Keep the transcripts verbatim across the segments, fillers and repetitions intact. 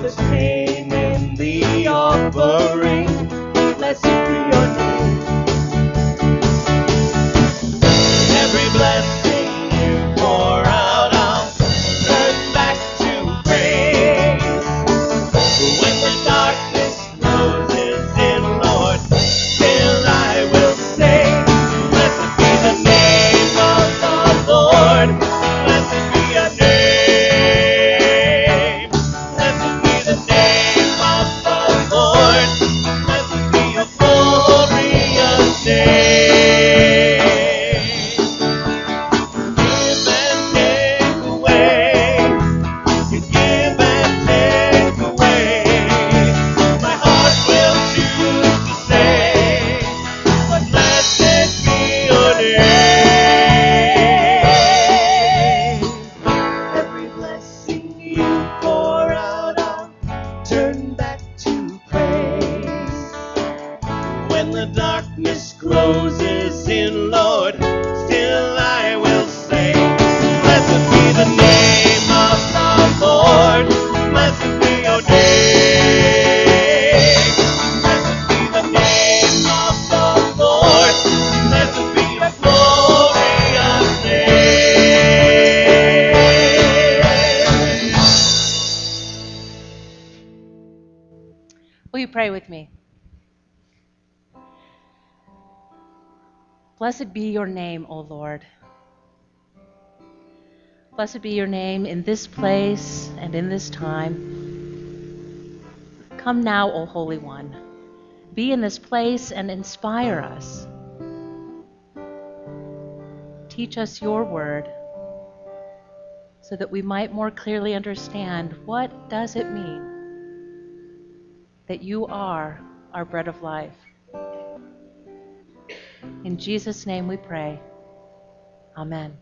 the cane and the offering. Blessed be your name. Every blessing you pour out, I'll turn back to praise. When the darkness closes in, Lord, still I will say, blessed be the name of the Lord. Blessed be your name. Blessed be the name of the Lord. Blessed be your glorious name. Give and take away. You give and take away. My heart will choose to say, but blessed be your name. Every blessing you pour out, I'll turn back to praise. When the darkness closes in, Lord, still I will say, blessed be the name of the Lord. Blessed be your name. Blessed be the name of the Lord. Blessed be your glorious name. Will you pray with me? Blessed be your name, O Lord. Blessed be your name in this place and in this time. Come now, O Holy One. Be in this place and inspire us. Teach us your word so that we might more clearly understand what does it mean that you are our bread of life. In Jesus' name we pray. Amen.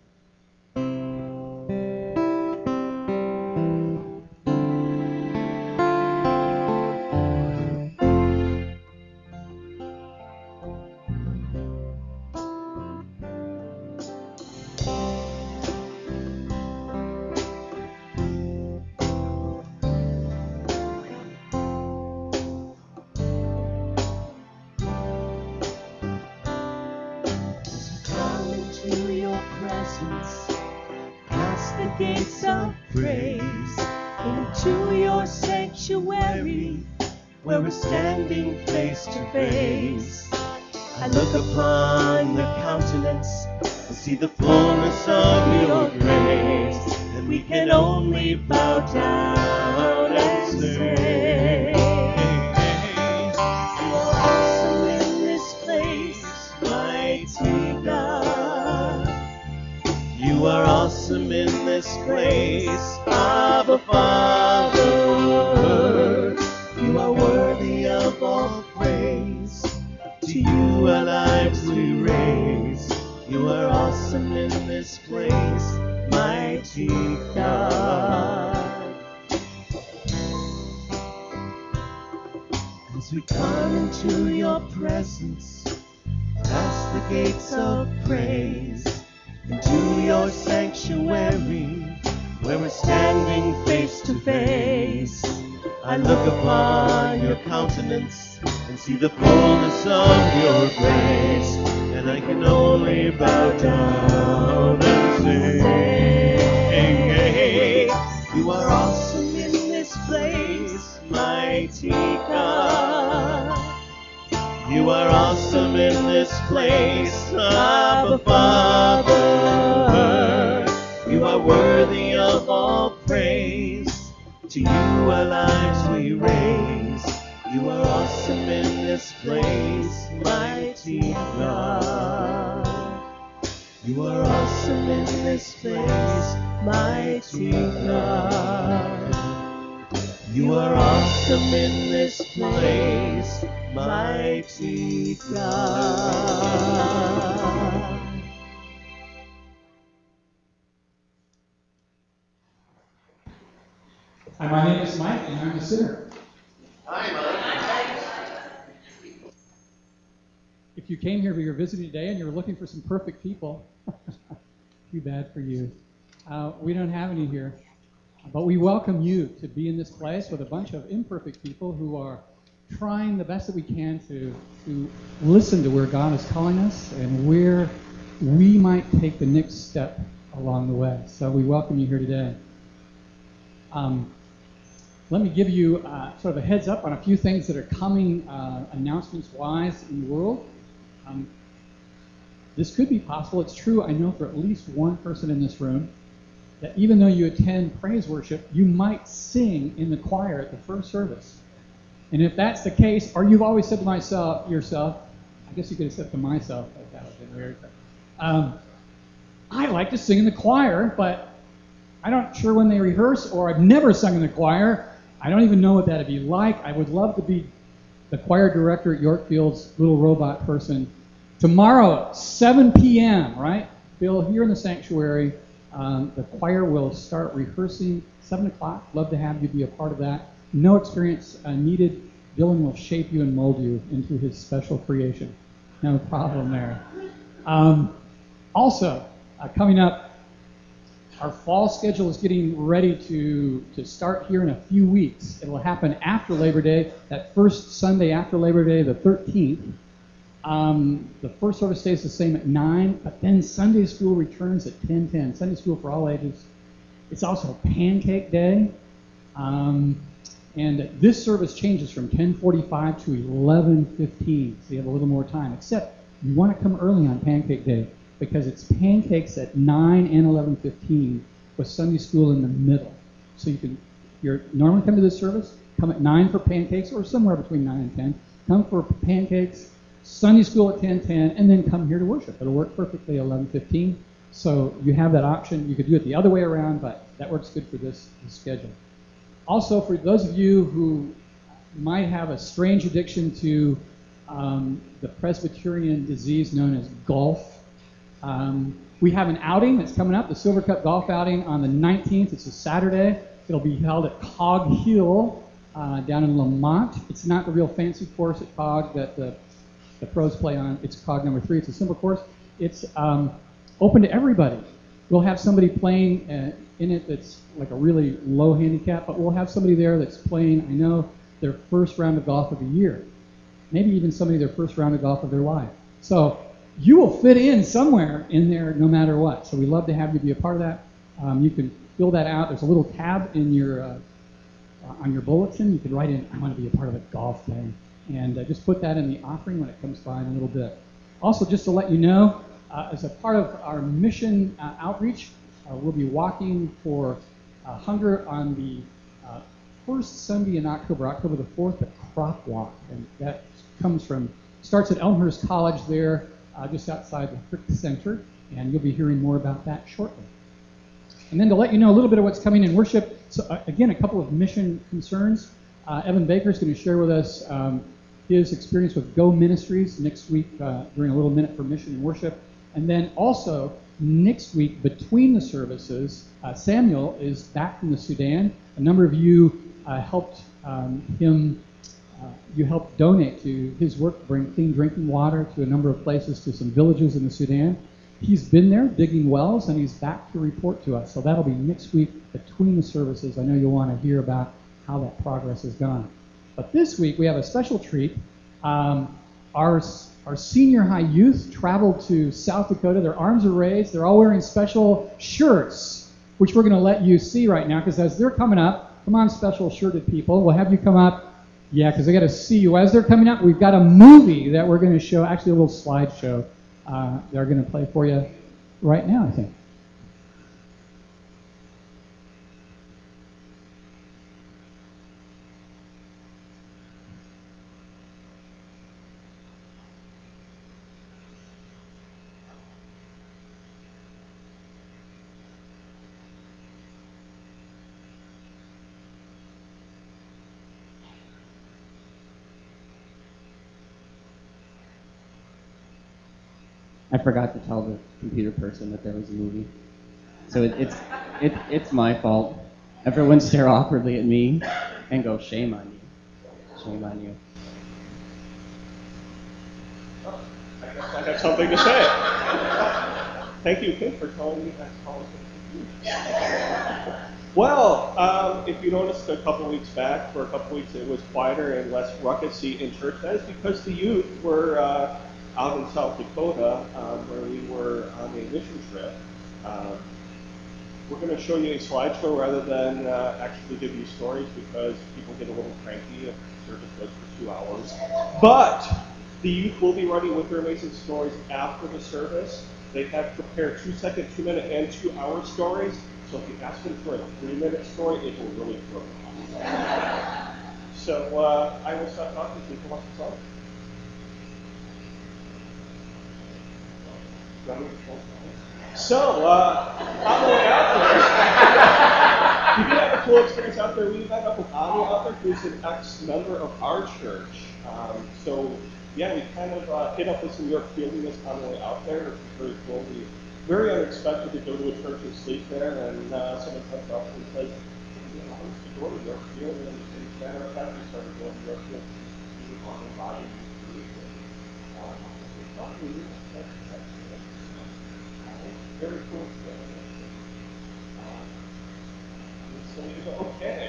Gates of praise into your sanctuary, where we're standing face to face. I look upon your countenance and see the fullness of your grace, and we can only bow down and say, you are awesome in this place, mighty God. You are awesome in this place, Abba Father. You are worthy of all praise. To you our lives we raise. You are awesome in this place, mighty God. As we come into your presence, past the gates of praise, into your sanctuary, where we're standing face to face. I look upon your countenance and see the fullness of your grace, and I can only bow down and say, you are awesome in this place, mighty God. You are awesome in this place, Abba Father. You are worthy of all praise. To you our lives we raise. You are awesome in this place, mighty God. You are awesome in this place, mighty God. You are awesome in this place, mighty God. Hi, my name is Mike, and I'm a sinner. Hi, Mike. If you came here, but you're visiting today, and you're looking for some perfect people, too bad for you. Uh, we don't have any here. But we welcome you to be in this place with a bunch of imperfect people who are trying the best that we can to, to listen to where God is calling us and where we might take the next step along the way. So we welcome you here today. Um, let me give you uh, sort of a heads up on a few things that are coming uh, announcements-wise in the world. Um, this could be possible. It's true, I know, for at least one person in this room, that even though you attend praise worship, you might sing in the choir at the first service. And if that's the case, or you've always said to myself, yourself, I guess you could have said to myself, like that would have been weird, but, um, I like to sing in the choir, but I'm not sure when they rehearse, or I've never sung in the choir. I don't even know what that'd be like. I would love to be the choir director at Yorkfield's little robot person. Tomorrow, seven p.m., right? Bill, here in the sanctuary, um, the choir will start rehearsing seven o'clock. Love to have you be a part of that. No experience uh, needed. Dylan will shape you and mold you into his special creation. No problem there. Um, also, uh, coming up, our fall schedule is getting ready to, to start here in a few weeks. It will happen after Labor Day, that first Sunday after Labor Day, the thirteenth. Um, the first service stays the same at nine, but then Sunday school returns at ten ten. Sunday school for all ages. It's also Pancake Day. Um, and this service changes from ten forty-five to eleven fifteen, so you have a little more time. Except you want to come early on Pancake Day, because it's pancakes at nine and eleven fifteen with Sunday school in the middle. So you can, if you're normally come to this service, come at nine for pancakes, or somewhere between nine and ten. Come for pancakes, Sunday school at ten ten, and then come here to worship. It'll work perfectly at eleven fifteen. So you have that option. You could do it the other way around, but that works good for this, this schedule. Also, for those of you who might have a strange addiction to um, the Presbyterian disease known as golf, Um, we have an outing that's coming up, the Silver Cup Golf Outing on the nineteenth. It's a Saturday. It'll be held at Cog Hill uh, down in Lamont. It's not the real fancy course at Cog that the, the pros play on. It's Cog number three. It's a simple course. It's um, open to everybody. We'll have somebody playing uh, in it that's like a really low handicap, but we'll have somebody there that's playing, I know, their first round of golf of the year. Maybe even somebody their first round of golf of their life. So you will fit in somewhere in there no matter what. So we love to have you be a part of that. Um, you can fill that out. There's a little tab in your uh, uh, on your bulletin. You can write in, I want to be a part of the golf thing. And uh, just put that in the offering when it comes by in a little bit. Also, just to let you know, uh, as a part of our mission uh, outreach, uh, we'll be walking for uh, hunger on the uh, first Sunday in October, October the fourth, the Crop Walk. And that comes from, starts at Elmhurst College there, Uh, just outside the Frick Center, and you'll be hearing more about that shortly. And then to let you know a little bit of what's coming in worship, so uh, again, a couple of mission concerns. Uh, Evan Baker is going to share with us um, his experience with Go Ministries next week uh, during a little minute for mission and worship. And then also next week between the services, uh, Samuel is back from the Sudan. A number of you uh, helped um, him Uh, you helped donate to his work to bring clean drinking water to a number of places, to some villages in the Sudan. He's been there digging wells, and he's back to report to us. So that'll be next week between the services. I know you'll want to hear about how that progress has gone. But this week we have a special treat. Um, our, our senior high youth traveled to South Dakota. Their arms are raised. They're all wearing special shirts, which we're going to let you see right now, because as they're coming up, come on, special shirted people, we'll have you come up. Yeah, because I got to see you. As they're coming up, we've got a movie that we're going to show, actually a little slideshow uh, they're going to play for you right now, I think. I forgot to tell the computer person that there was a movie. So it, it's it, it's my fault. Everyone stare awkwardly at me and go, shame on you. Shame on you. Oh, I guess I have something to say. Thank you, Kim, for telling me that call was going to Well, um, if you noticed a couple weeks back, for a couple weeks it was quieter and less ruckusy in church. That is because the youth were uh, out in South Dakota, um, where we were on a mission trip. Um, we're going to show you a slideshow rather than uh, actually give you stories, because people get a little cranky if the service goes for two hours. But the youth will be ready with their amazing stories after the service. They have prepared two-second, two-minute, and two-hour stories. So if you ask them for a three-minute story, it will really throw them off. So uh, I will stop talking to people. What's the song? So, uh, on the way out there, we did have a cool experience out there. We met up with Anya out there, who's an ex-member of our church. Um, so, yeah, we kind of uh, hit up with some York Fieldiness on the way out there. It was very cool. We very unexpected to go to a church and sleep there, and uh, someone comes up and says, you know, I used to go to York Field, and as a matter of fact, we started going to York Field on the body. Very cool. So you go, okay.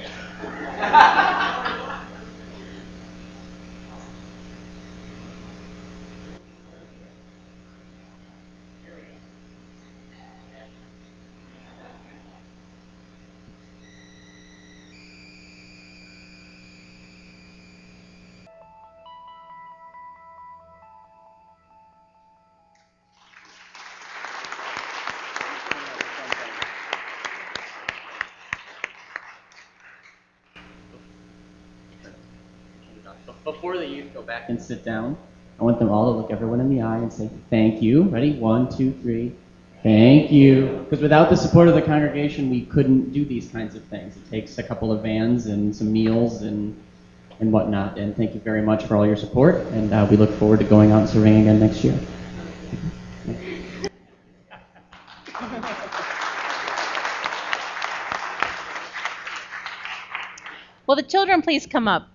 Before the youth go back and sit down, I want them all to look everyone in the eye and say, thank you. Ready? One, two, three. Thank you. Because without the support of the congregation, we couldn't do these kinds of things. It takes a couple of vans and some meals and and whatnot. And thank you very much for all your support. And uh, we look forward to going out and serving again next year. Will the children please come up?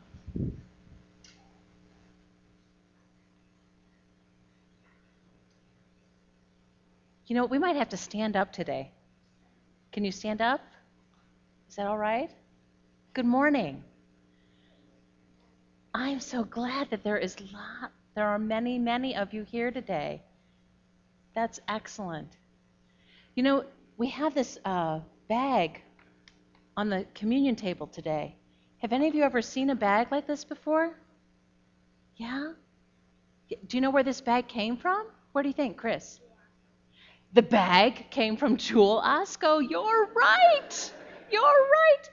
You know, we might have to stand up today. Can you stand up? Is that all right? Good morning. I'm so glad that there is lot, there are many, many of you here today. That's excellent. You know, we have this uh, bag on the communion table today. Have any of you ever seen a bag like this before? Yeah? Do you know where this bag came from? Where do you think, Chris? The bag came from Jewel Osco. You're right. You're right.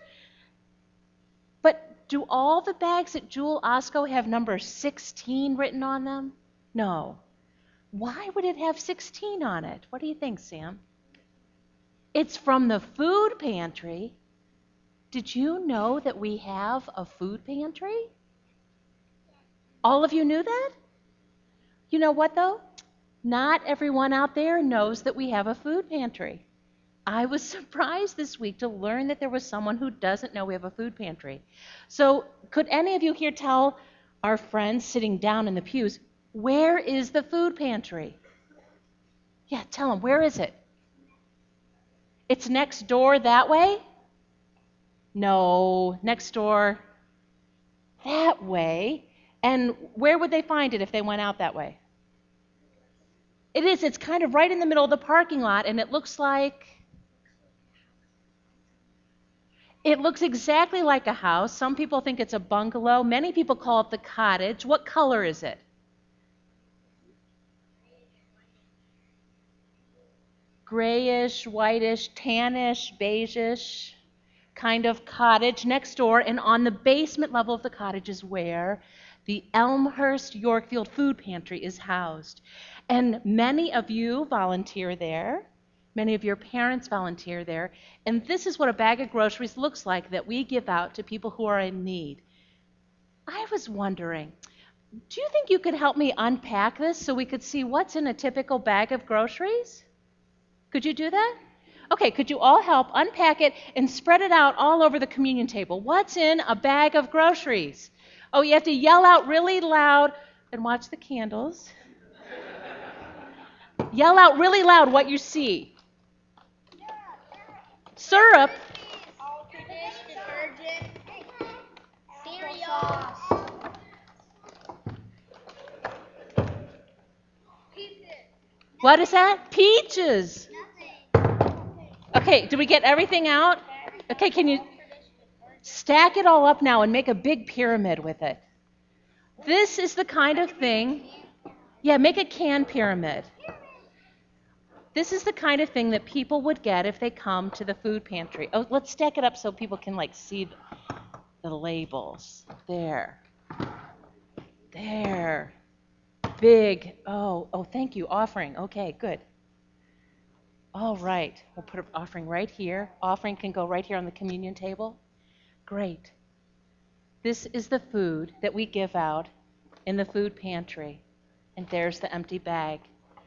But do all the bags at Jewel Osco have number sixteen written on them? No. Why would it have sixteen on it? What do you think, Sam? It's from the food pantry. Did you know that we have a food pantry? All of you knew that? You know what, though? Not everyone out there knows that we have a food pantry. I was surprised this week to learn that there was someone who doesn't know we have a food pantry. So could any of you here tell our friends sitting down in the pews, where is the food pantry? Yeah, tell them, where is it? It's next door that way? No, next door that way. And where would they find it if they went out that way? It is. It's kind of right in the middle of the parking lot, and it looks like, it looks exactly like a house. Some people think it's a bungalow. Many people call it the cottage. What color is it? Grayish, whitish, tannish, beigeish kind of cottage next door, and on the basement level of the cottage is where the Elmhurst Yorkfield Food Pantry is housed. And many of you volunteer there. Many of your parents volunteer there. And this is what a bag of groceries looks like that we give out to people who are in need. I was wondering, do you think you could help me unpack this so we could see what's in a typical bag of groceries? Could you do that? Okay, could you all help unpack it and spread it out all over the communion table? What's in a bag of groceries? Oh, you have to yell out really loud and watch the candles. Yell out really loud what you see. Syrup. What is that? Peaches. Okay, did we get everything out? Okay, can you stack it all up now and make a big pyramid with it? This is the kind of thing, yeah, make a can pyramid. This is the kind of thing that people would get if they come to the food pantry. Oh, let's stack it up so people can like see the labels. There. There. Big. Oh, oh, thank you. Offering. Okay, good. All right. We'll put an offering right here. Offering can go right here on the communion table. Great. This is the food that we give out in the food pantry. And there's the empty bag.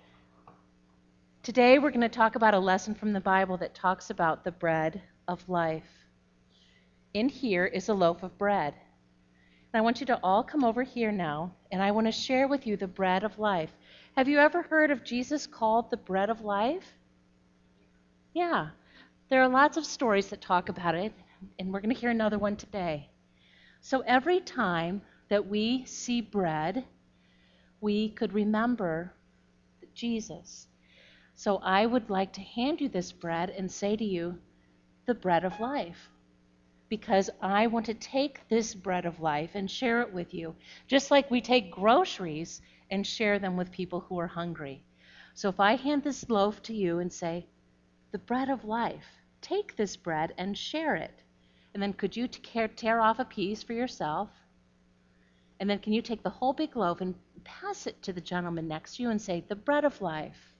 Today we're going to talk about a lesson from the Bible that talks about the bread of life. In here is a loaf of bread. And I want you to all come over here now, and I want to share with you the bread of life. Have you ever heard of Jesus called the bread of life? Yeah. There are lots of stories that talk about it, and we're going to hear another one today. So every time that we see bread, we could remember Jesus. So I would like to hand you this bread and say to you, the bread of life. Because I want to take this bread of life and share it with you, just like we take groceries and share them with people who are hungry. So if I hand this loaf to you and say, the bread of life, take this bread and share it. And then could you tear off a piece for yourself? And then can you take the whole big loaf and pass it to the gentleman next to you and say, the bread of life.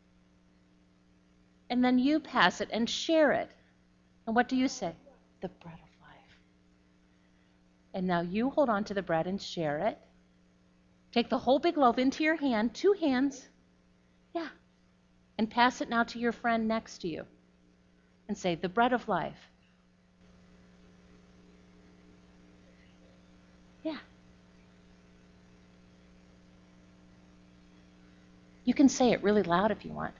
And then you pass it and share it. And what do you say? The bread of life. And now you hold on to the bread and share it. Take the whole big loaf into your hand, two hands. Yeah. And pass it now to your friend next to you. And say, the bread of life. Yeah. You can say it really loud if you want.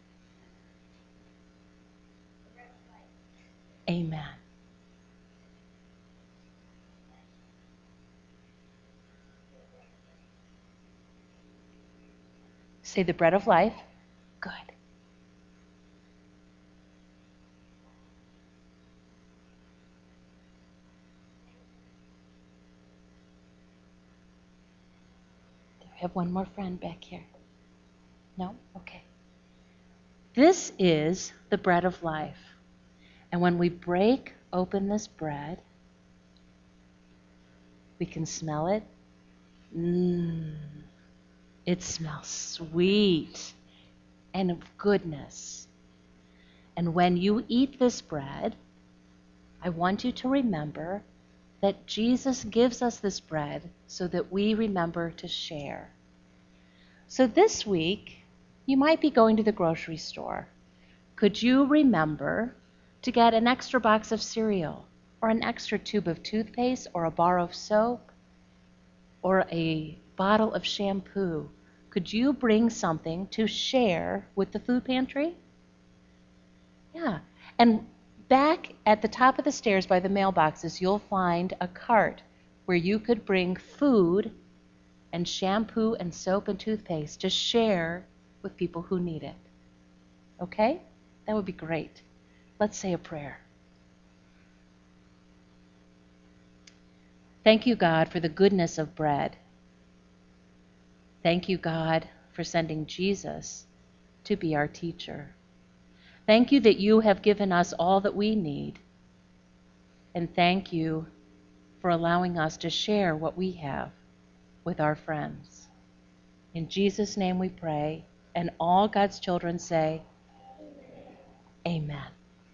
Amen. Say the bread of life. Good. Do we have one more friend back here? No? Okay. This is the bread of life. And when we break open this bread, we can smell it. Mmm. It smells sweet and of goodness. And when you eat this bread, I want you to remember that Jesus gives us this bread so that we remember to share. So this week, you might be going to the grocery store. Could you remember to get an extra box of cereal, or an extra tube of toothpaste, or a bar of soap, or a bottle of shampoo? Could you bring something to share with the food pantry? Yeah. And back at the top of the stairs by the mailboxes, you'll find a cart where you could bring food and shampoo and soap and toothpaste to share with people who need it. Okay? That would be great. Let's say a prayer. Thank you, God, for the goodness of bread. Thank you, God, for sending Jesus to be our teacher. Thank you that you have given us all that we need. And thank you for allowing us to share what we have with our friends. In Jesus' name we pray, and all God's children say, Amen. Amen.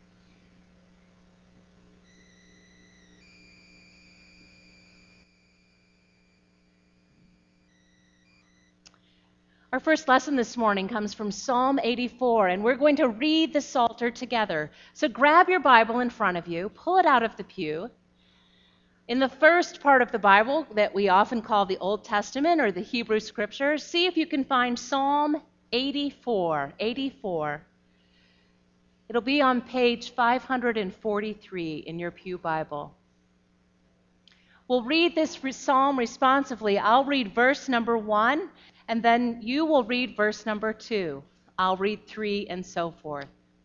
Our first lesson this morning comes from Psalm eighty-four, and we're going to read the Psalter together. So grab your Bible in front of you, pull it out of the pew. In the first part of the Bible that we often call the Old Testament or the Hebrew Scriptures, see if you can find Psalm eighty-four. eighty-four. It'll be on page five hundred forty-three in your pew Bible. We'll read this psalm responsively. I'll read verse number one, and then you will read verse number two. I'll read three, and so forth.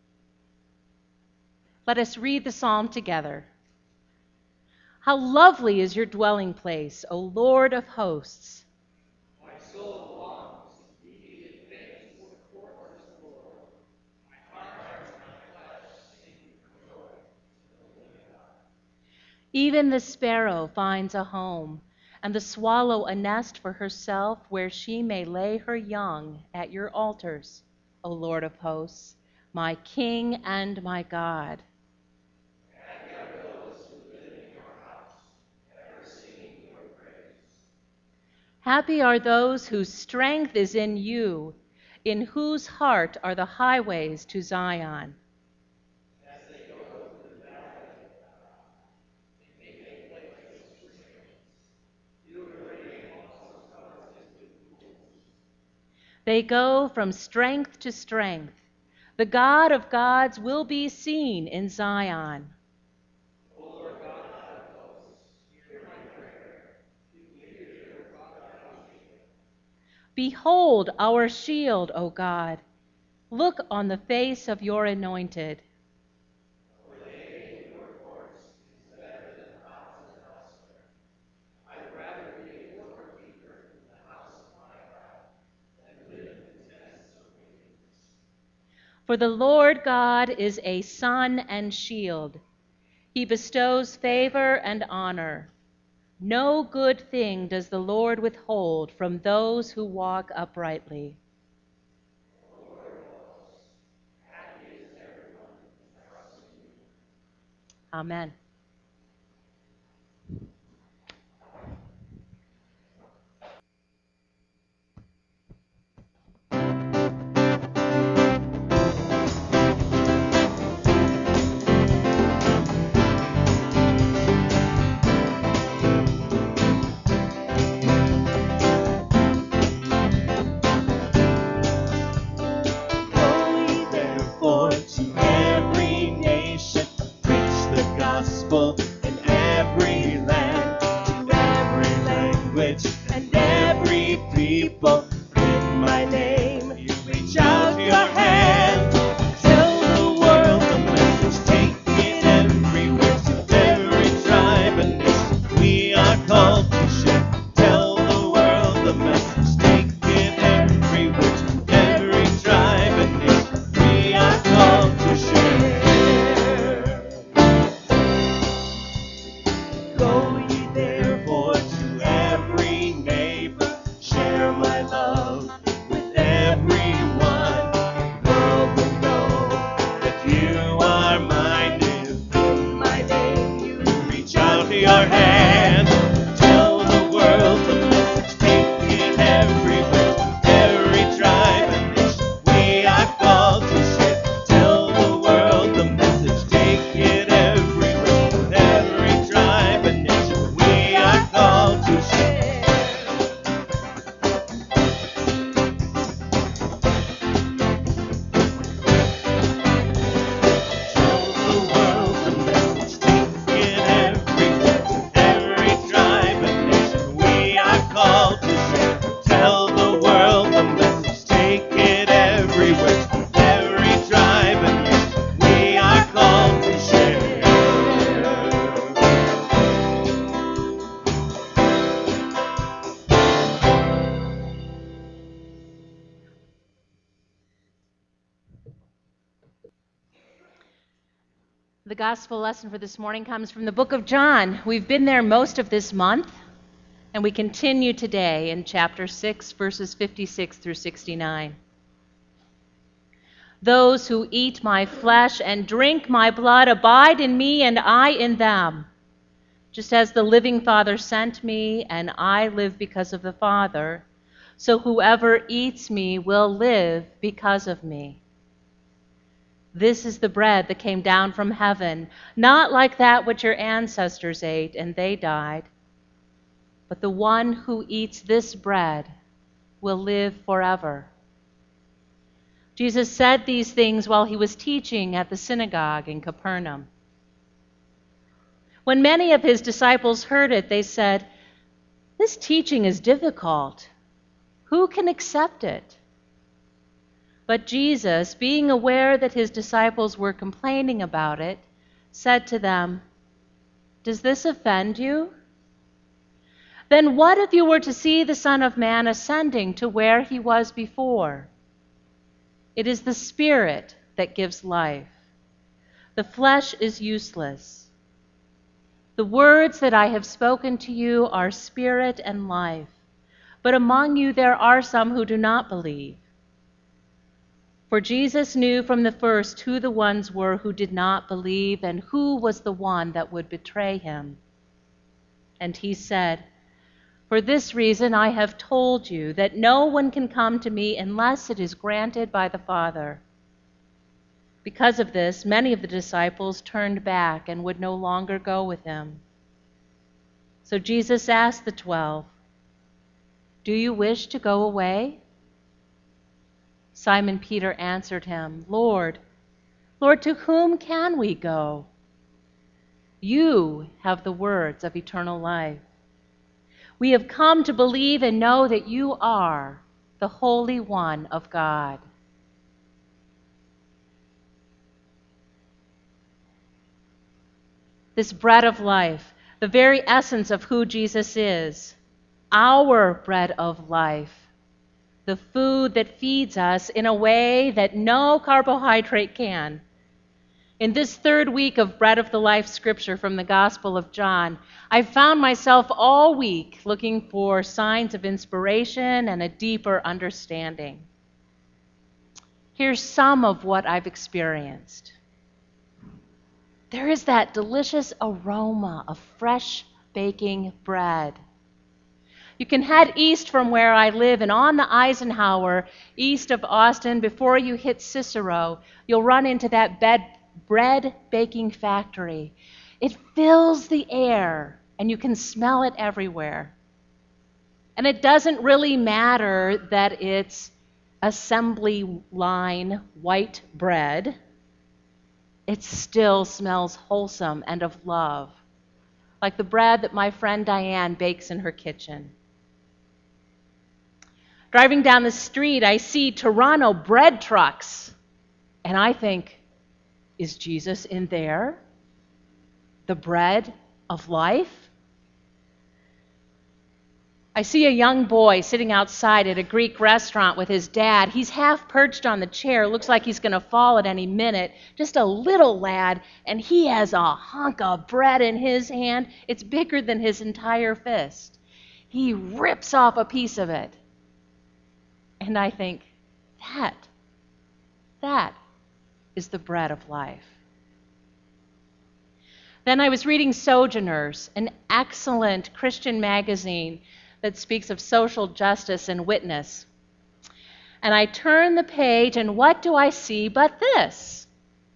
Let us read the psalm together. How lovely is your dwelling place, O Lord of hosts. My soul longs to be in things in the courts of the Lord. My heart and my flesh sing for joy to the living God. Even the sparrow finds a home, and the swallow a nest for herself where she may lay her young at your altars, O Lord of hosts, my King and my God. Happy are those who live in your house, ever singing your praise. Happy are those whose strength is in you, in whose heart are the highways to Zion. As they go to the valley of God, they make places for streams. You rain also covers it with pools. They go from strength to strength. The God of gods will be seen in Zion. O Lord God of hosts, hear my prayer. You hear your proclamation. Behold our shield, O God. Look on the face of your anointed. For the aid of your courts is better than houses elsewhere. I'd rather be a doorkeeper in the house of my God than live in the tents of wickedness. For the Lord God is a sun and shield. He bestows favor and honor. No good thing does the Lord withhold from those who walk uprightly. Amen. Go ye therefore to every nation, preach the gospel in every land, to every language and every people. In my name, you reach out your hand, tell the world the message, take it everywhere, to every tribe and nation. We are called to share. Tell the world the message, take it everywhere, to every tribe and nation. We are called to share. Go ye therefore to every neighbor, share my love with everyone. The world will know that you are mine if in my name you reach out your hand. Tell the world the message, take it everywhere, to every tribe and nation. We are called to share. Tell the world the message, take it everywhere, to every tribe and nation. We are called to share. Tell the world the message, take it everywhere, to every tribe and nation. We are called to share. Tell the world the message, take it everywhere, to every tribe and nation. We are called to share. The gospel lesson for this morning comes from the book of John. We've been there most of this month, and we continue today in chapter six, verses fifty-six through sixty-nine. Those who eat my flesh and drink my blood abide in me and I in them. Just as the living Father sent me and I live because of the Father, so whoever eats me will live because of me. This is the bread that came down from heaven, not like that which your ancestors ate and they died. But the one who eats this bread will live forever. Jesus said these things while he was teaching at the synagogue in Capernaum. When many of his disciples heard it, they said, "This teaching is difficult. Who can accept it?" But Jesus, being aware that his disciples were complaining about it, said to them, "Does this offend you? Then what if you were to see the Son of Man ascending to where he was before? It is the Spirit that gives life. The flesh is useless. The words that I have spoken to you are spirit and life, but among you there are some who do not believe." For Jesus knew from the first who the ones were who did not believe and who was the one that would betray him. And he said, "For this reason I have told you that no one can come to me unless it is granted by the Father." Because of this, many of the disciples turned back and would no longer go with him. So Jesus asked the twelve, "Do you wish to go away?" Simon Peter answered him, "Lord, Lord, to whom can we go? You have the words of eternal life. We have come to believe and know that you are the Holy One of God." This bread of life, the very essence of who Jesus is, our bread of life, the food that feeds us in a way that no carbohydrate can. In this third week of Bread of the Life scripture from the Gospel of John, I've found myself all week looking for signs of inspiration and a deeper understanding. Here's some of what I've experienced. There is that delicious aroma of fresh baking bread. You can head east from where I live, and on the Eisenhower, east of Austin, before you hit Cicero, you'll run into that bed, bread baking factory. It fills the air, and you can smell it everywhere. And it doesn't really matter that it's assembly line white bread. It still smells wholesome and of love, like the bread that my friend Diane bakes in her kitchen. Driving down the street, I see Toronto bread trucks, and I think, is Jesus in there? The bread of life? I see a young boy sitting outside at a Greek restaurant with his dad. He's half perched on the chair, looks like he's going to fall at any minute. Just a little lad, and he has a hunk of bread in his hand. It's bigger than his entire fist. He rips off a piece of it. And I think, that, that is the bread of life. Then I was reading Sojourners, an excellent Christian magazine that speaks of social justice and witness. And I turn the page, and what do I see but this?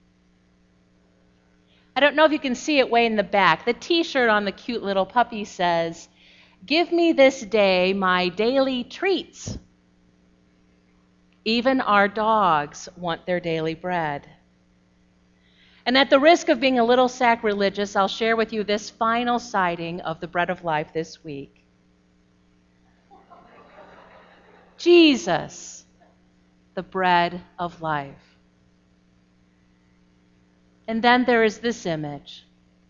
I don't know if you can see it way in the back. The T-shirt on the cute little puppy says, "Give me this day my daily treats." Even our dogs want their daily bread. And at the risk of being a little sacrilegious, I'll share with you this final sighting of the bread of life this week. Jesus, the bread of life. And then there is this image.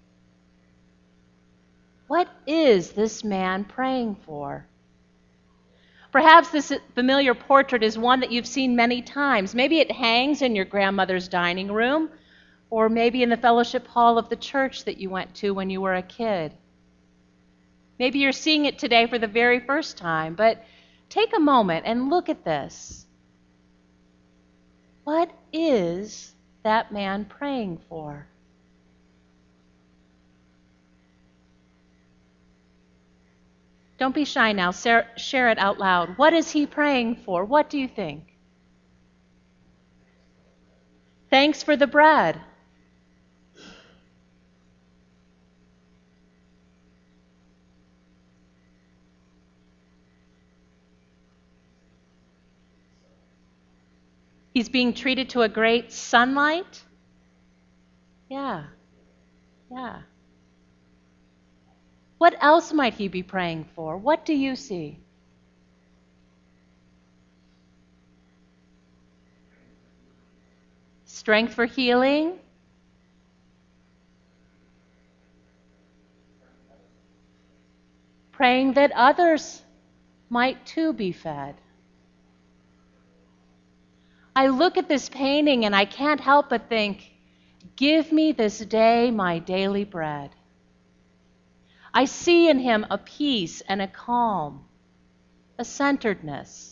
What is this man praying for? Perhaps this familiar portrait is one that you've seen many times. Maybe it hangs in your grandmother's dining room, or maybe in the fellowship hall of the church that you went to when you were a kid. Maybe you're seeing it today for the very first time, but take a moment and look at this. What is that man praying for? Don't be shy now. Share it out loud. What is he praying for? What do you think? Thanks for the bread. He's being treated to a great sunlight? Yeah, yeah. What else might he be praying for? What do you see? Strength for healing? Praying that others might too be fed. I look at this painting and I can't help but think, give me this day my daily bread. I see in him a peace and a calm, a centeredness.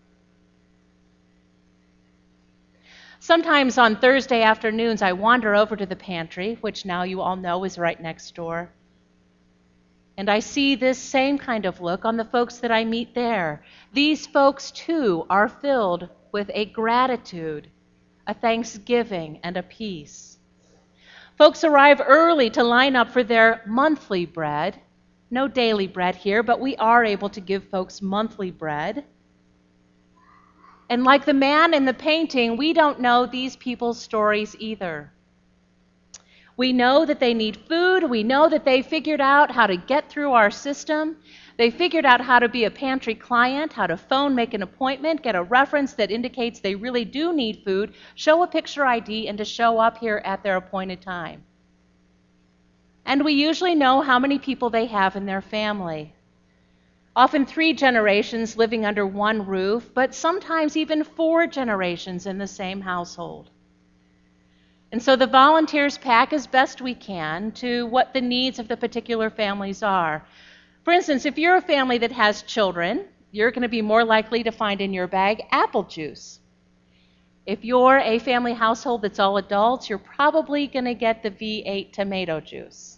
Sometimes on Thursday afternoons, I wander over to the pantry, which now you all know is right next door. And I see this same kind of look on the folks that I meet there. These folks, too, are filled with a gratitude, a thanksgiving, and a peace. Folks arrive early to line up for their monthly bread. No daily bread here, but we are able to give folks monthly bread. And like the man in the painting, we don't know these people's stories either. We know that they need food. We know that they figured out how to get through our system. They figured out how to be a pantry client, how to phone, make an appointment, get a reference that indicates they really do need food, show a picture I D, and to show up here at their appointed time. And we usually know how many people they have in their family. Often three generations living under one roof, but sometimes even four generations in the same household. And so the volunteers pack as best we can to what the needs of the particular families are. For instance, if you're a family that has children, you're going to be more likely to find in your bag apple juice. If you're a family household that's all adults, you're probably going to get the V eight tomato juice.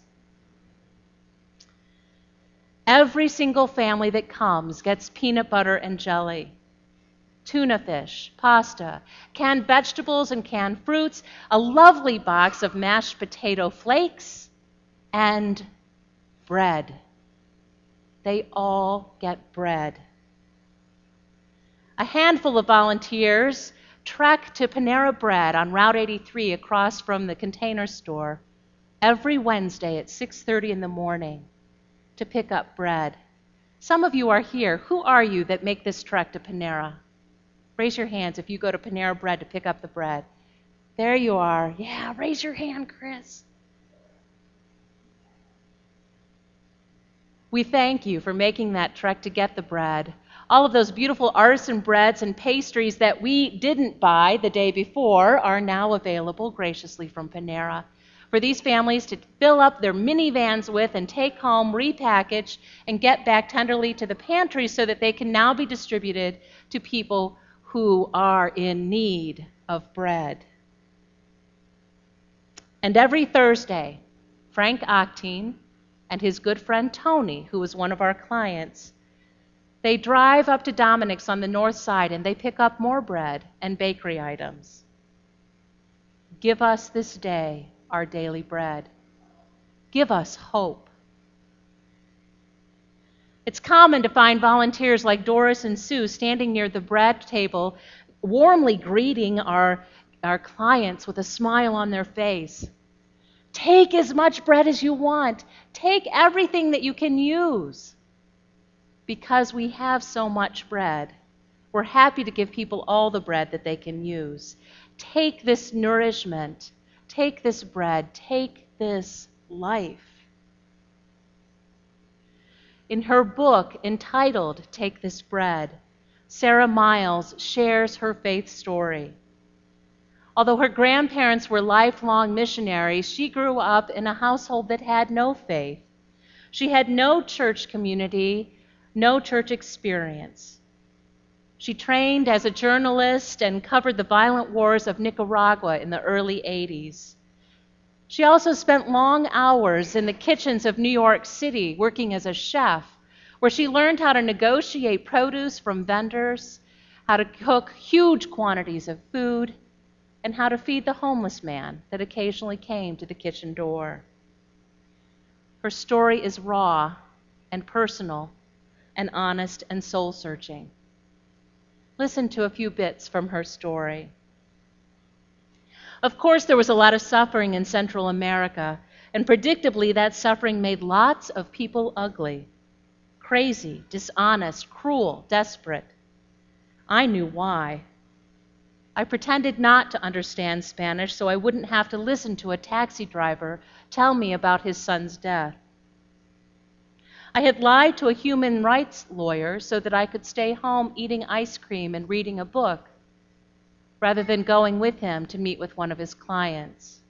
Every single family that comes gets peanut butter and jelly, tuna fish, pasta, canned vegetables and canned fruits, a lovely box of mashed potato flakes, and bread. They all get bread. A handful of volunteers trek to Panera Bread on Route eighty-three across from the Container Store every Wednesday at six thirty in the morning to pick up bread. Some of you are here. Who are you that make this trek to Panera? Raise your hands if you go to Panera Bread to pick up the bread. There you are. Yeah, raise your hand, Chris. We thank you for making that trek to get the bread. All of those beautiful artisan breads and pastries that we didn't buy the day before are now available graciously from Panera for these families to fill up their minivans with and take home, repackage, and get back tenderly to the pantry so that they can now be distributed to people who are in need of bread. And every Thursday, Frank Octine and his good friend Tony, who is one of our clients, they drive up to Dominic's on the north side and they pick up more bread and bakery items. Give us this day our daily bread. Give us hope. It's common to find volunteers like Doris and Sue standing near the bread table, warmly greeting our, our clients with a smile on their face. Take as much bread as you want. Take everything that you can use. Because we have so much bread, we're happy to give people all the bread that they can use. Take this nourishment. Take this bread. Take this life. In her book entitled Take This Bread, Sarah Miles shares her faith story. Although her grandparents were lifelong missionaries, she grew up in a household that had no faith. She had no church community, no church experience. She trained as a journalist and covered the violent wars of Nicaragua in the early eighties. She also spent long hours in the kitchens of New York City working as a chef, where she learned how to negotiate produce from vendors, how to cook huge quantities of food, and how to feed the homeless man that occasionally came to the kitchen door. Her story is raw and personal and honest and soul-searching. Listen to a few bits from her story. Of course, there was a lot of suffering in Central America. And predictably, that suffering made lots of people ugly, crazy, dishonest, cruel, desperate. I knew why. I pretended not to understand Spanish so I wouldn't have to listen to a taxi driver tell me about his son's death. I had lied to a human rights lawyer so that I could stay home eating ice cream and reading a book, rather than going with him to meet with one of his clients.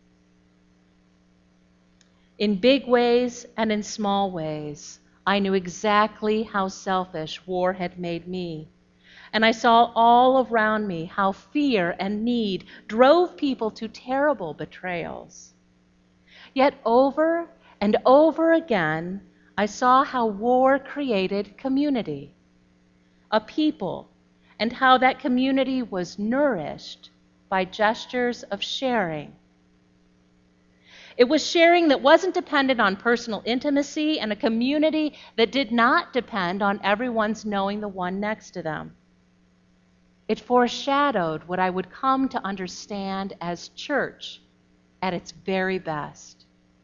In big ways and in small ways, I knew exactly how selfish war had made me. And I saw all around me how fear and need drove people to terrible betrayals. Yet over and over again, I saw how war created community, a people, and how that community was nourished by gestures of sharing. It was sharing that wasn't dependent on personal intimacy, and a community that did not depend on everyone's knowing the one next to them. It foreshadowed what I would come to understand as church at its very best.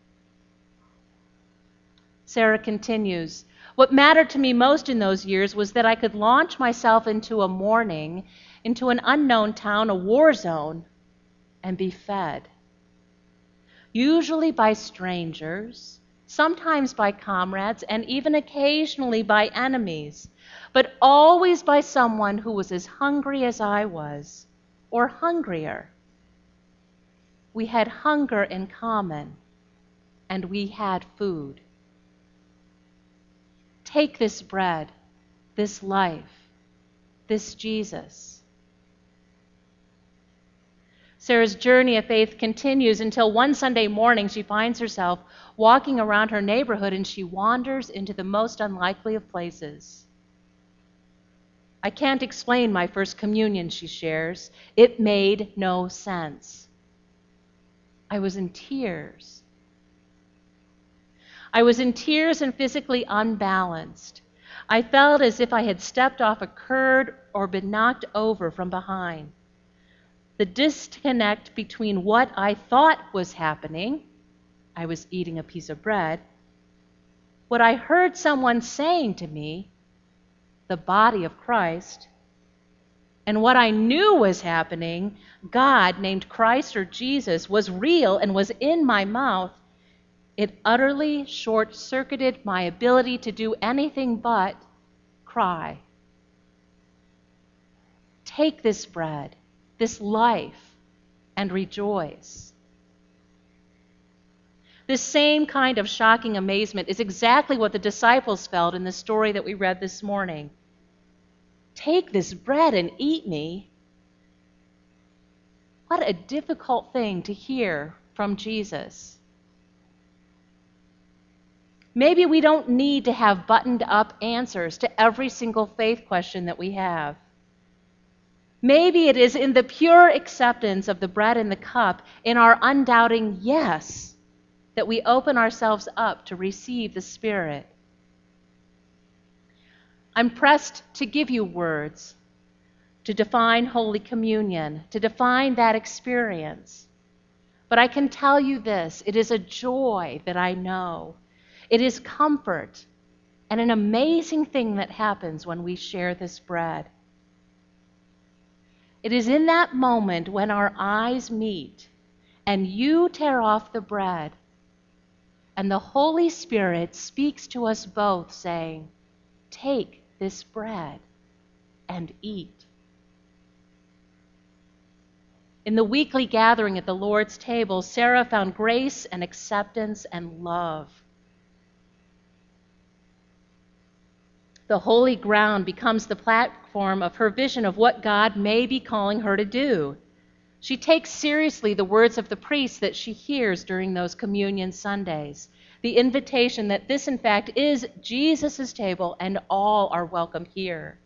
Sarah continues, "What mattered to me most in those years was that I could launch myself into a morning, into an unknown town, a war zone, and be fed. Usually by strangers, sometimes by comrades, and even occasionally by enemies, but always by someone who was as hungry as I was, or hungrier. We had hunger in common, and we had food. Take this bread, this life, this Jesus." Sarah's journey of faith continues until one Sunday morning she finds herself walking around her neighborhood and she wanders into the most unlikely of places. "I can't explain my first communion," she shares. "It made no sense. I was in tears. I was in tears and physically unbalanced. I felt as if I had stepped off a curb or been knocked over from behind. The disconnect between what I thought was happening, I was eating a piece of bread, what I heard someone saying to me, the body of Christ, and what I knew was happening, God, named Christ or Jesus, was real and was in my mouth, it utterly short-circuited my ability to do anything but cry. Take this bread, this life, and rejoice." This same kind of shocking amazement is exactly what the disciples felt in the story that we read this morning. Take this bread and eat me. What a difficult thing to hear from Jesus. Maybe we don't need to have buttoned-up answers to every single faith question that we have. Maybe it is in the pure acceptance of the bread and the cup, in our undoubting yes, that we open ourselves up to receive the Spirit. I'm pressed to give you words, to define Holy Communion, to define that experience. But I can tell you this, it is a joy that I know. It is comfort and an amazing thing that happens when we share this bread. It is in that moment when our eyes meet and you tear off the bread and the Holy Spirit speaks to us both saying, "Take this bread and eat." In the weekly gathering at the Lord's table, Sarah found grace and acceptance and love. The holy ground becomes the platform of her vision of what God may be calling her to do. She takes seriously the words of the priest that she hears during those communion Sundays, the invitation that this, in fact, is Jesus' table and all are welcome here.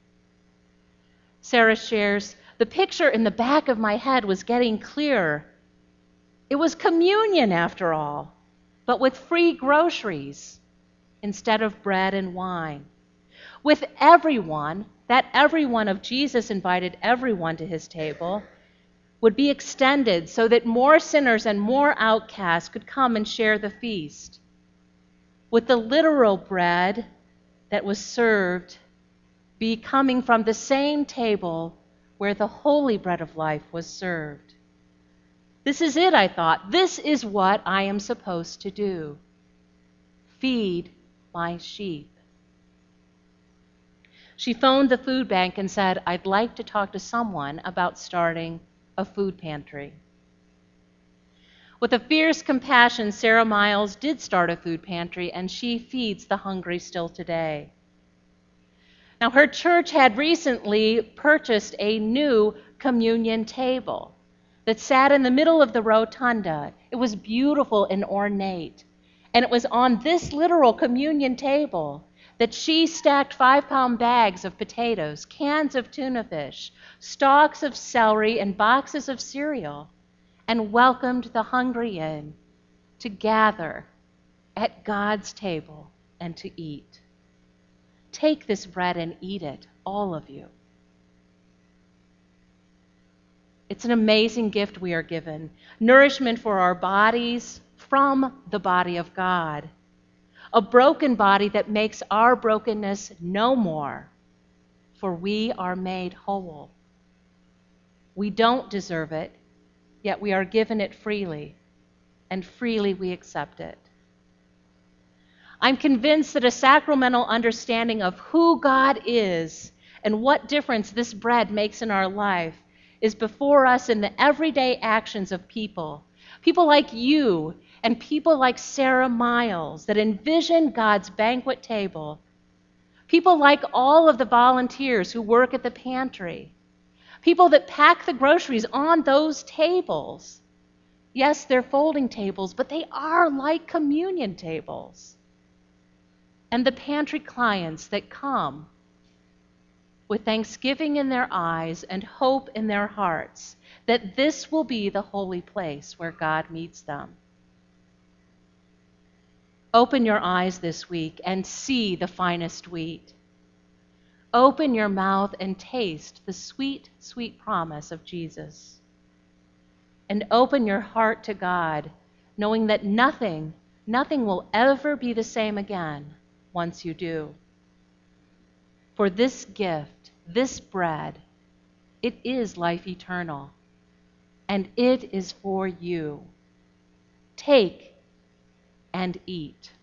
Sarah shares, "The picture in the back of my head was getting clearer. It was communion after all, but with free groceries instead of bread and wine. With everyone, that everyone of Jesus invited everyone to his table, would be extended so that more sinners and more outcasts could come and share the feast. With the literal bread that was served be coming from the same table where the holy bread of life was served. This is it, I thought. This is what I am supposed to do. Feed my sheep. She phoned the food bank and said, I'd like to talk to someone about starting a food pantry. With a fierce compassion, Sarah Miles did start a food pantry, and she feeds the hungry still today. Now, her church had recently purchased a new communion table that sat in the middle of the rotunda. It was beautiful and ornate. And it was on this literal communion table that she stacked five-pound bags of potatoes, cans of tuna fish, stalks of celery, and boxes of cereal, and welcomed the hungry in to gather at God's table and to eat. Take this bread and eat it, all of you. It's an amazing gift we are given, nourishment for our bodies from the body of God, a broken body that makes our brokenness no more, for we are made whole. We don't deserve it, yet we are given it freely, and freely we accept it. I'm convinced that a sacramental understanding of who God is and what difference this bread makes in our life is before us in the everyday actions of people. People like you and people like Sarah Miles that envision God's banquet table. People like all of the volunteers who work at the pantry. People that pack the groceries on those tables. Yes, they're folding tables, but they are like communion tables. And the pantry clients that come with thanksgiving in their eyes and hope in their hearts that this will be the holy place where God meets them. Open your eyes this week and see the finest wheat. Open your mouth and taste the sweet, sweet promise of Jesus. And open your heart to God, knowing that nothing, nothing will ever be the same again once you do. For this gift, this bread, it is life eternal, and it is for you. Take and eat.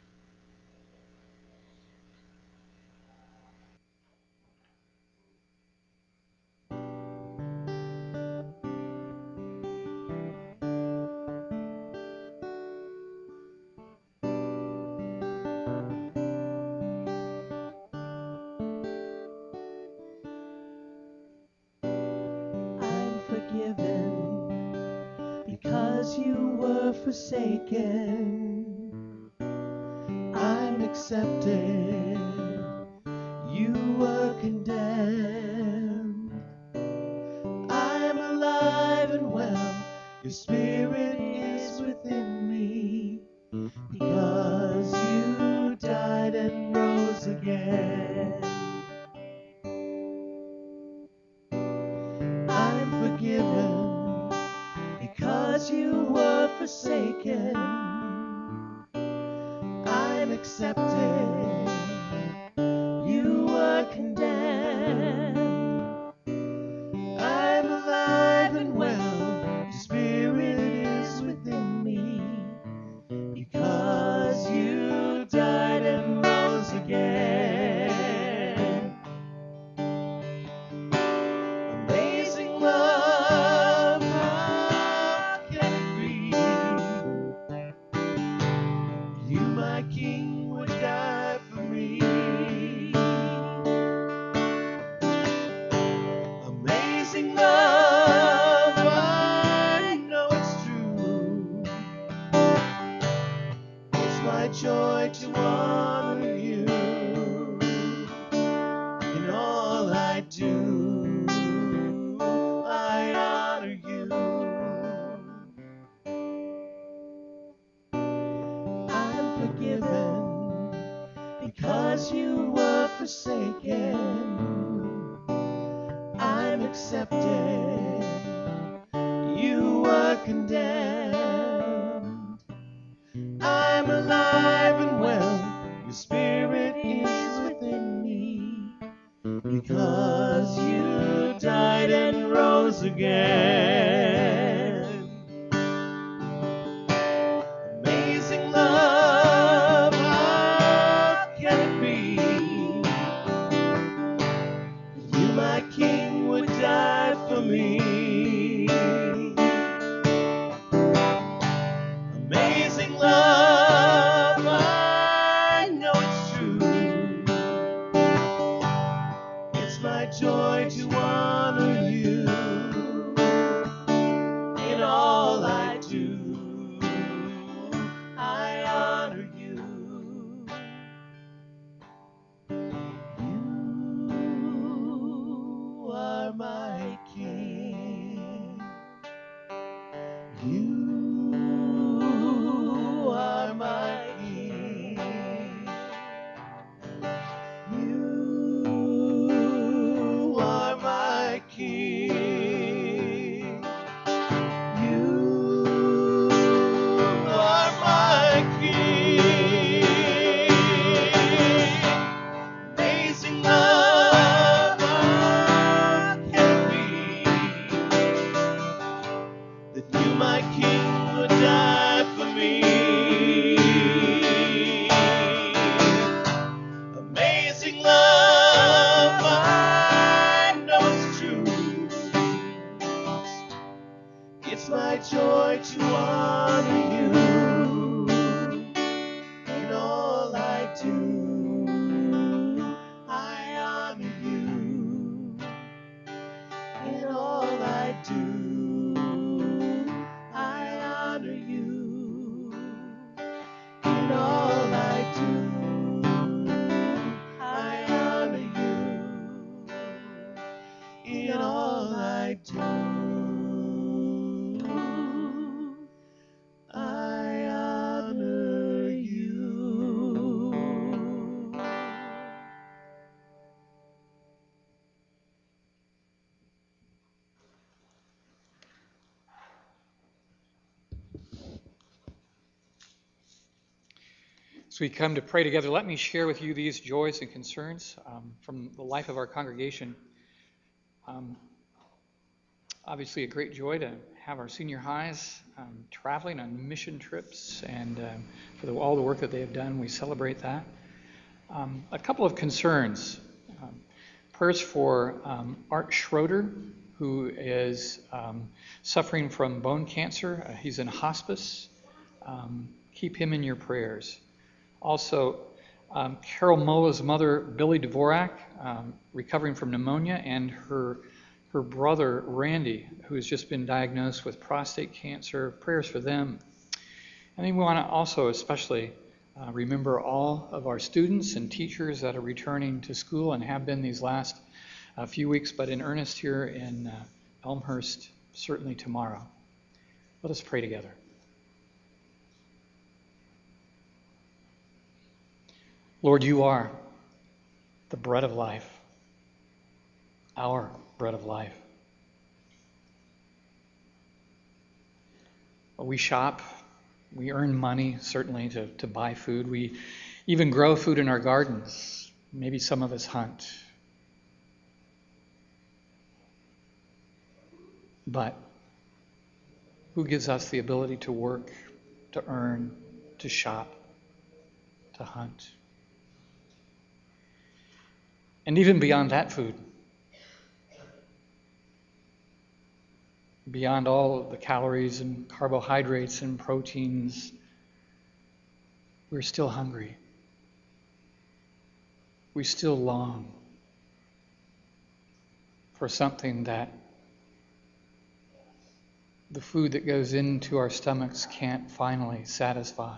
Because you were forsaken, I'm accepted. You were condemned. I'm alive and well. Your spirit is within me. Because you died and rose again. I'm forgiven. Because you were forsaken, I'm accepted. You were condemned. I'm alive and well. Your spirit is within me. Because you died and rose again. Amazing love. You, my King, would die for me. Amazing love, I know it's true. It's my joy to honor you in all I do. I honor you. Forgiven because you were forsaken. I'm accepted. you were condemned. I'm alive and well, your spirit is within me, because you died and rose again. Amazing love, how can it be that you, my King, would die for me? Amazing love, I know it's true. It's my joy to honor you in all I do. I honor you. You are my King. You are my King. You are my King. You are my King. Amazing love, how can it be that you, my King, would die for me? Amazing love, I know it's true. It's my joy to honor you in all I do. I honor you in all I do. I honor you in all I do. I honor you in all I do. I honor you. As we come to pray together, let me share with you these joys and concerns um, from the life of our congregation. Um, obviously, a great joy to have our senior highs um, traveling on mission trips, and um, for the, all the work that they have done, we celebrate that. Um, a couple of concerns. Um, prayers for um, Art Schroeder, who is um, suffering from bone cancer. Uh, he's in hospice. Um, keep him in your prayers. Also, um, Carol Mola's mother, Billy Dvorak, um, recovering from pneumonia, and her her brother, Randy, who has just been diagnosed with prostate cancer. Prayers for them. And then we want to also especially uh, remember all of our students and teachers that are returning to school and have been these last uh, few weeks, but in earnest here in uh, Elmhurst, certainly tomorrow. Let us pray together. Lord, you are the bread of life, our bread of life. We shop, we earn money, certainly, to, to buy food. We even grow food in our gardens. Maybe some of us hunt. But who gives us the ability to work, to earn, to shop, to hunt? And even beyond that food, beyond all of the calories and carbohydrates and proteins, we're still hungry. We still long for something that the food that goes into our stomachs can't finally satisfy.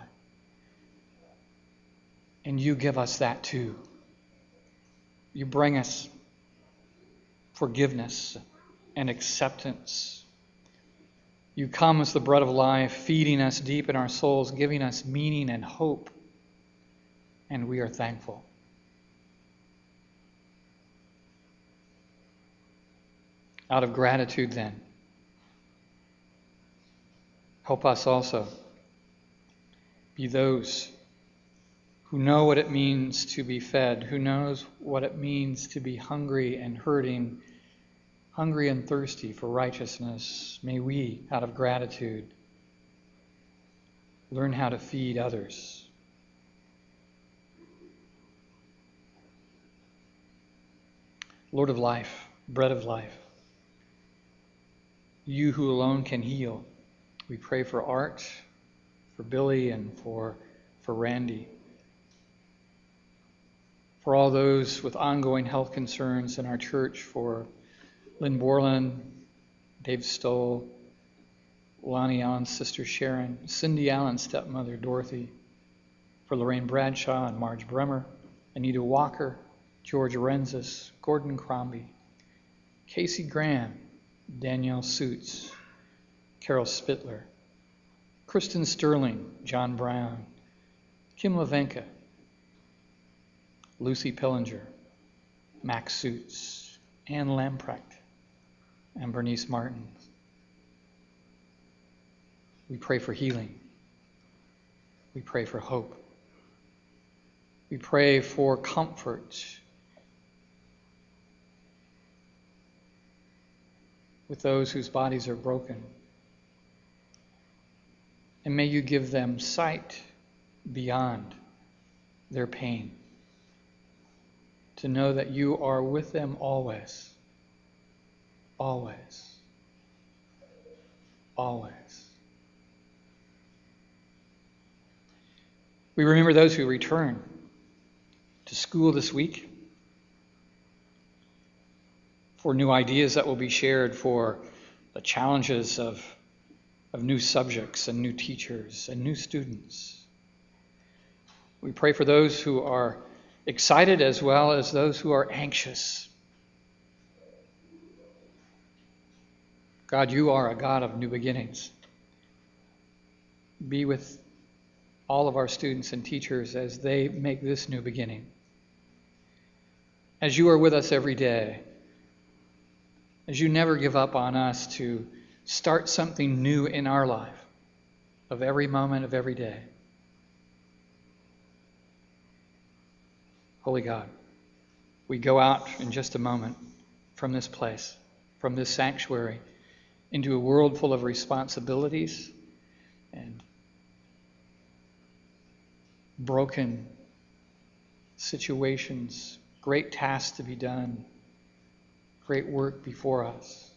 And you give us that too. You bring us forgiveness and acceptance. You come as the bread of life, feeding us deep in our souls, giving us meaning and hope. And we are thankful. Out of gratitude, then, Help us also be those who know what it means to be fed, who knows what it means to be hungry and hurting, hungry and thirsty for righteousness. May we, out of gratitude, learn how to feed others. Lord of life, bread of life, you who alone can heal, we pray for Art, for Billy, and for, for Randy. For all those with ongoing health concerns in our church, for Lynn Borland, Dave Stoll, Lonnie Allen's sister Sharon, Cindy Allen's stepmother Dorothy, for Lorraine Bradshaw and Marge Bremer, Anita Walker, George Arenzis, Gordon Crombie, Casey Graham, Danielle Suits, Carol Spittler, Kristen Sterling, John Brown, Kim Levenka, Lucy Pillinger, Max Suits, Ann Lamprecht, and Bernice Martin. We pray for healing. We pray for hope. We pray for comfort with those whose bodies are broken. And may you give them sight beyond their pain, to know that you are with them always, always, always. We remember those who return to school this week, for new ideas that will be shared, for the challenges of, of new subjects and new teachers and new students. We pray for those who are excited as well as those who are anxious. God, you are a God of new beginnings. Be with all of our students and teachers as they make this new beginning. As you are with us every day, as you never give up on us to start something new in our life, of every moment of every day. Holy God, we go out in just a moment from this place, from this sanctuary, into a world full of responsibilities and broken situations, great tasks to be done, great work before us.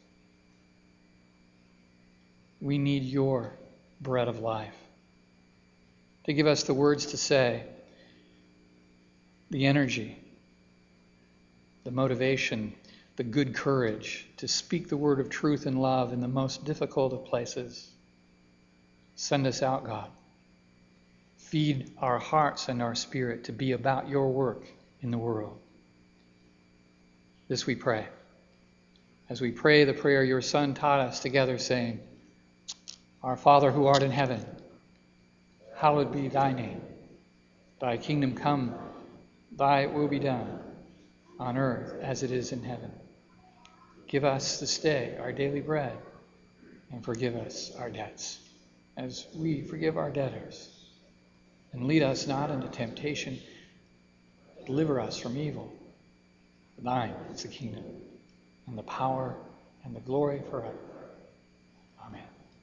We need your bread of life to give us the words to say, the energy, the motivation, the good courage to speak the word of truth and love in the most difficult of places. Send us out, God. Feed our hearts and our spirit to be about your work in the world. This we pray. As we pray the prayer your Son taught us together, saying, Our Father who art in heaven, hallowed be thy name. Thy kingdom come, thy will be done, on earth as it is in heaven. Give us this day our daily bread, and forgive us our debts, as we forgive our debtors. And lead us not into temptation, deliver us from evil. For thine is the kingdom, and the power, and the glory forever. Amen.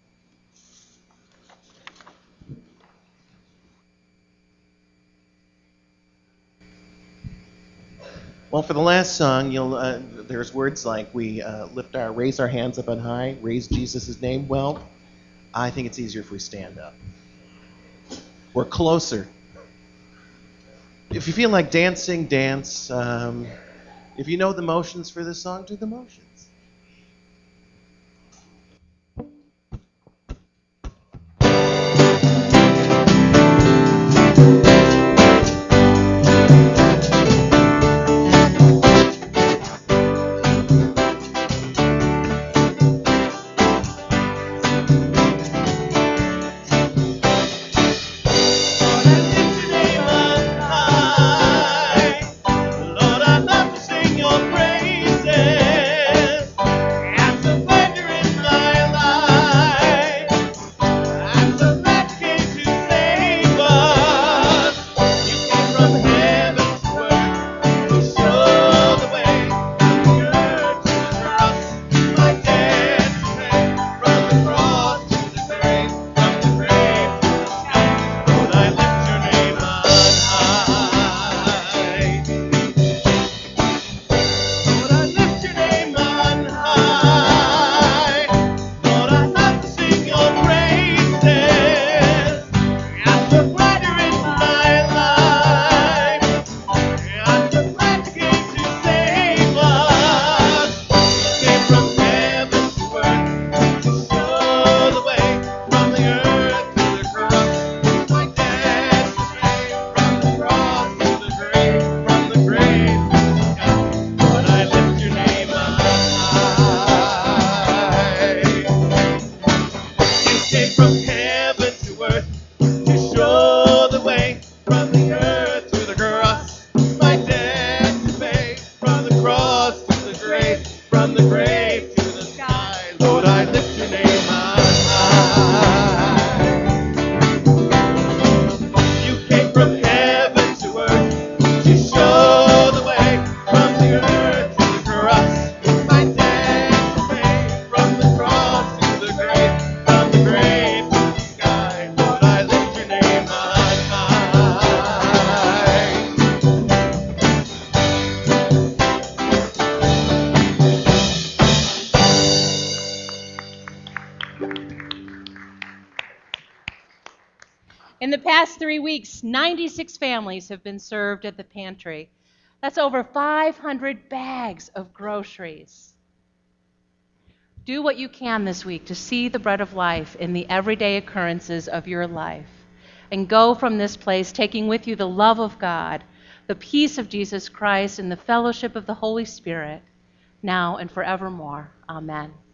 Well, for the last song, you'll uh, there's words like we uh, lift our, raise our hands up on high, raise Jesus' name. Well, I think it's easier if we stand up. We're closer. If you feel like dancing, dance. Um, if you know the motions for this song, do the motions. Lord, I love to sing your praises. past three weeks, ninety-six families have been served at the pantry. That's over five hundred bags of groceries. Do what you can this week to see the bread of life in the everyday occurrences of your life. And go from this place taking with you the love of God, the peace of Jesus Christ, and the fellowship of the Holy Spirit, now and forevermore. Amen.